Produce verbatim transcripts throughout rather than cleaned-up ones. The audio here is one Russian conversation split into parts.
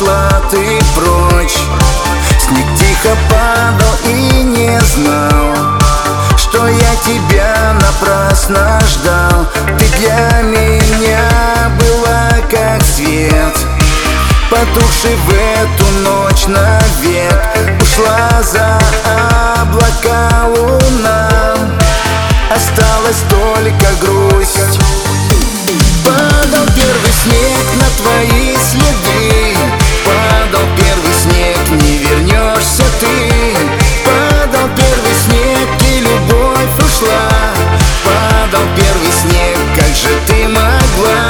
ушла ты прочь. Снег тихо падал и не знал, что я тебя напрасно ждал. Ты для меня была как свет, потухший в эту ночь навек. Ушла за облака луна, осталась только грусть. Падал первый снег на твои следы, падал первый снег, не вернешься ты. Падал первый снег, и любовь ушла. Падал первый снег, как же ты могла?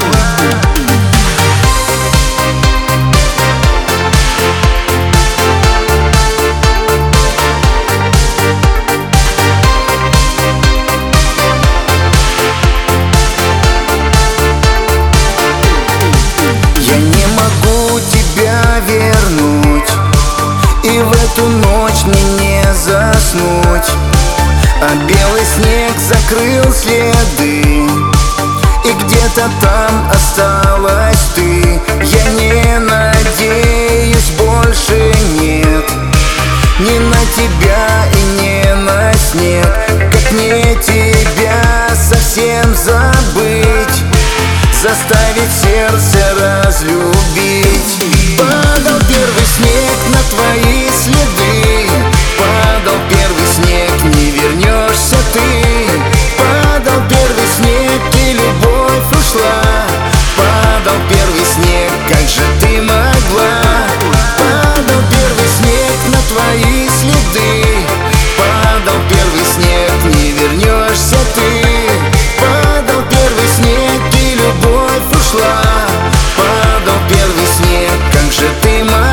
И в эту ночь мне не заснуть, а белый снег закрыл следы, и где-то там осталась ты. Я не надеюсь, больше нет ни на тебя и не на снег. Как мне тебя совсем забыть, заставить сердце разлюбить? Падал первый снег на твои следы, падал первый снег, не вернешься ты. Падал первый снег, и любовь ушла. Падал первый снег, как же ты могла? Падал первый снег на твои следы, падал первый снег, не вернешься ты. Падал первый снег, и любовь ушла. Падал первый снег, как же ты могла?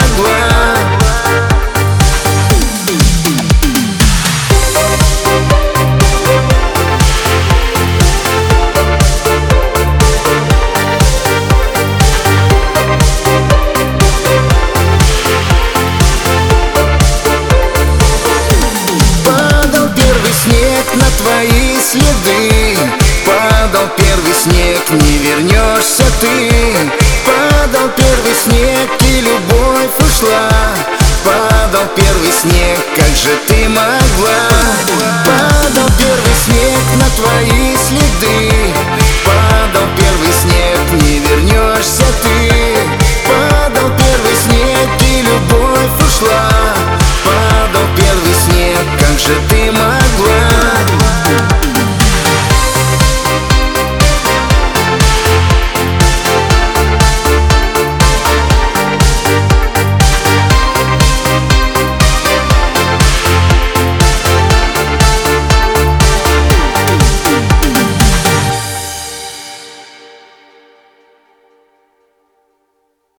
Падал первый снег на твои следы, падал первый снег, не вернешься ты. Падал первый снег, и любовь ушла. Падал первый снег, как же ты могла? Падал первый снег на твои следы, падал первый снег, не вернешься ты. Падал первый снег, и любовь ушла.